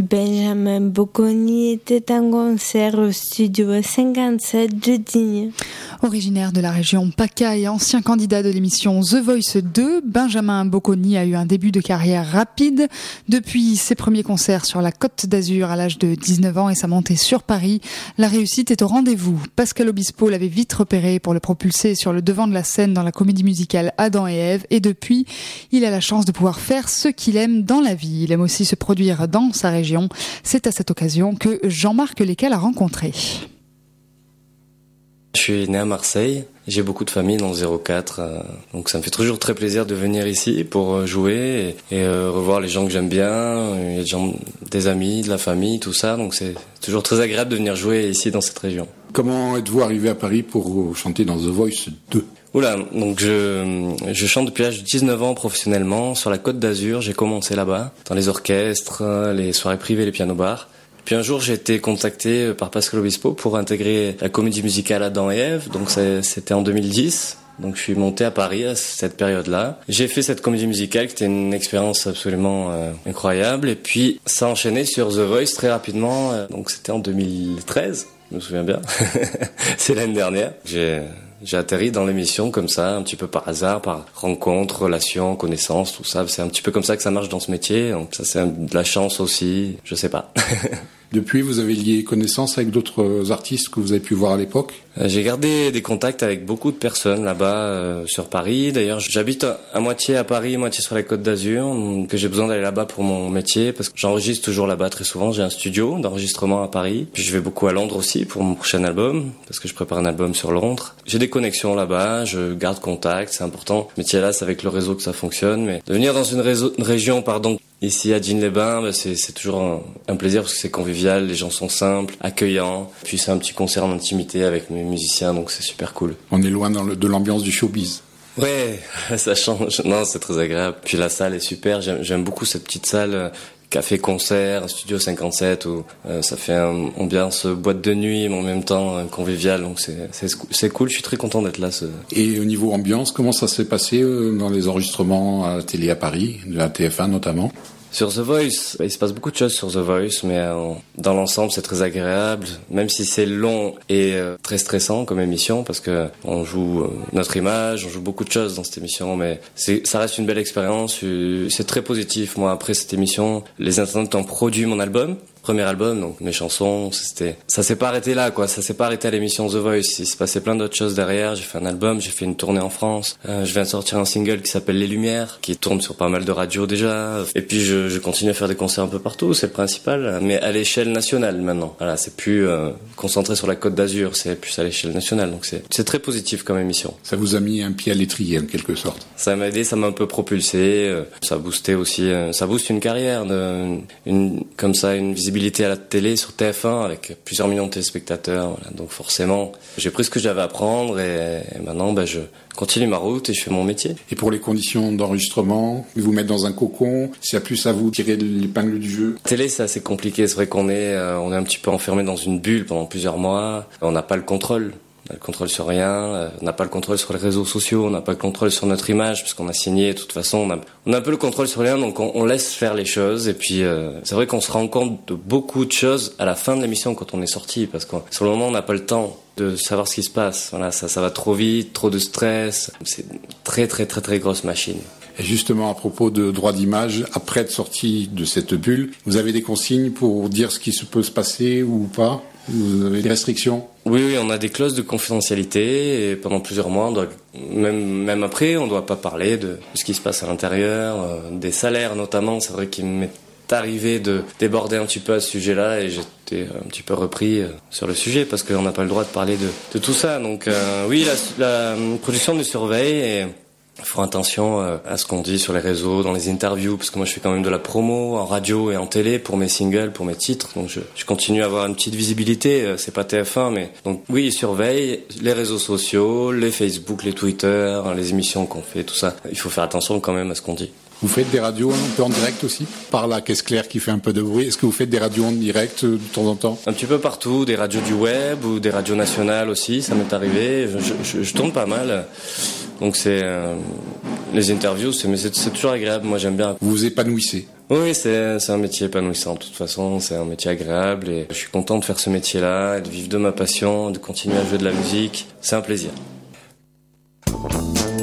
Benjamin Bocconi était en concert au studio 57 de Digne. Originaire de la région PACA et ancien candidat de l'émission The Voice 2, Benjamin Bocconi a eu un début de carrière rapide. Depuis ses premiers concerts sur la Côte d'Azur à l'âge de 19 ans et sa montée sur Paris, la réussite est au rendez-vous. Pascal Obispo l'avait vite repéré pour le propulser sur le devant de la scène dans la comédie musicale Adam et Ève, et depuis, il a la chance de pouvoir faire ce qu'il aime dans la vie. Il aime aussi se produire dans sa région. C'est à cette occasion que Jean-Marc Lescal a rencontré. Je suis né à Marseille, j'ai beaucoup de famille dans le 04, donc ça me fait toujours très plaisir de venir ici pour jouer et revoir les gens que j'aime bien, les gens, des amis, de la famille, tout ça, donc c'est toujours très agréable de venir jouer ici dans cette région. Comment êtes-vous arrivé à Paris pour chanter dans The Voice 2 ? Oula, donc je chante depuis l'âge de 19 ans professionnellement sur la Côte d'Azur, j'ai commencé là-bas, dans les orchestres, les soirées privées, les pianos-bars. Puis un jour, j'ai été contacté par Pascal Obispo pour intégrer la comédie musicale Adam et Ève. Donc c'était en 2010. Donc je suis monté à Paris à cette période-là. J'ai fait cette comédie musicale qui était une expérience absolument incroyable. Et puis ça a enchaîné sur The Voice très rapidement. Donc c'était en 2013, je me souviens bien. C'est l'année dernière. J'ai atterri dans l'émission comme ça, un petit peu par hasard, par rencontre, relation, connaissance, tout ça. C'est un petit peu comme ça que ça marche dans ce métier. Donc ça, c'est de la chance aussi, je sais pas. Depuis, vous avez lié connaissance avec d'autres artistes que vous avez pu voir à l'époque ? J'ai gardé des contacts avec beaucoup de personnes là-bas sur Paris. D'ailleurs, j'habite à moitié à Paris, moitié sur la Côte d'Azur, que j'ai besoin d'aller là-bas pour mon métier parce que j'enregistre toujours là-bas très souvent. J'ai un studio d'enregistrement à Paris. Puis je vais beaucoup à Londres aussi pour mon prochain album parce que je prépare un album sur Londres. J'ai des connexions là-bas, je garde contact, c'est important. Ce métier-là, c'est avec le réseau que ça fonctionne. Mais de venir dans une région, ici à Digne-les-Bains, c'est toujours un plaisir parce que c'est convivial, les gens sont simples, accueillants. Puis c'est un petit concert en intimité avec mes musiciens, donc c'est super cool. On est loin de l'ambiance du showbiz. Ouais, ça change. Non, c'est très agréable. Puis la salle est super, j'aime beaucoup cette petite salle café-concert, studio 57 où ça fait une ambiance boîte de nuit mais en même temps convivial, donc c'est cool, je suis très content d'être là. Et au niveau ambiance, comment ça s'est passé dans les enregistrements à la télé à Paris, de la TF1 notamment ? Sur The Voice, il se passe beaucoup de choses sur The Voice, mais dans l'ensemble c'est très agréable, même si c'est long et très stressant comme émission, parce que on joue notre image, on joue beaucoup de choses dans cette émission, mais ça reste une belle expérience, c'est très positif. Moi, après cette émission, les internautes ont produit mon album, premier album, donc mes chansons, ça s'est pas arrêté là, quoi. Ça s'est pas arrêté à l'émission The Voice. Il s'est passé plein d'autres choses derrière. J'ai fait un album, j'ai fait une tournée en France. Je viens de sortir un single qui s'appelle Les Lumières, qui tourne sur pas mal de radios déjà. Et puis je continue à faire des concerts un peu partout, c'est le principal. Mais à l'échelle nationale maintenant. Voilà, c'est plus concentré sur la Côte d'Azur, c'est plus à l'échelle nationale. Donc c'est très positif comme émission. Ça vous a mis un pied à l'étrier en quelque sorte. Ça m'a aidé, ça m'a un peu propulsé. Ça a boosté aussi. Ça booste une carrière, comme ça, une visibilité à la télé sur TF1 avec plusieurs millions de téléspectateurs. Voilà. Donc forcément, j'ai pris ce que j'avais à apprendre et maintenant je continue ma route et je fais mon métier. Et pour les conditions d'enregistrement, vous mettre dans un cocon, c'est plus à vous tirer l'épingle du jeu. Télé, c'est assez compliqué. C'est vrai qu'on est un petit peu enfermé dans une bulle pendant plusieurs mois. On n'a pas le contrôle. On n'a le contrôle sur rien, on n'a pas le contrôle sur les réseaux sociaux, on n'a pas le contrôle sur notre image, puisqu'on a signé, de toute façon, on a un peu le contrôle sur rien, donc on laisse faire les choses, et puis c'est vrai qu'on se rend compte de beaucoup de choses à la fin de l'émission quand on est sorti, parce que sur le moment, on n'a pas le temps de savoir ce qui se passe. Voilà, ça va trop vite, trop de stress, c'est une très très très très grosse machine. Et justement, à propos de droit d'image, après être sorti de cette bulle, vous avez des consignes pour dire ce qui peut se passer ou pas ? Vous avez des restrictions ? Oui, on a des clauses de confidentialité et pendant plusieurs mois, même après, on ne doit pas parler de ce qui se passe à l'intérieur, des salaires notamment. C'est vrai qu'il m'est arrivé de déborder un petit peu à ce sujet-là et j'étais un petit peu repris sur le sujet parce qu'on n'a pas le droit de parler de tout ça. Donc oui, la production nous surveille et il faut attention à ce qu'on dit sur les réseaux, dans les interviews, parce que moi je fais quand même de la promo en radio et en télé pour mes singles, pour mes titres, donc je continue à avoir une petite visibilité, c'est pas TF1, mais donc oui, ils surveillent les réseaux sociaux, les Facebook, les Twitter, les émissions qu'on fait, tout ça. Il faut faire attention quand même à ce qu'on dit. Vous faites des radios un peu en direct aussi ? Par la caisse claire qui fait un peu de bruit, est-ce que vous faites des radios en direct de temps en temps ? Un petit peu partout, des radios du web ou des radios nationales aussi, ça m'est arrivé, je tourne pas mal. Donc c'est les interviews, c'est toujours agréable, moi j'aime bien. Vous vous épanouissez ? Oui, c'est un métier épanouissant. De toute façon, c'est un métier agréable et je suis content de faire ce métier-là, et de vivre de ma passion, de continuer à jouer de la musique. C'est un plaisir.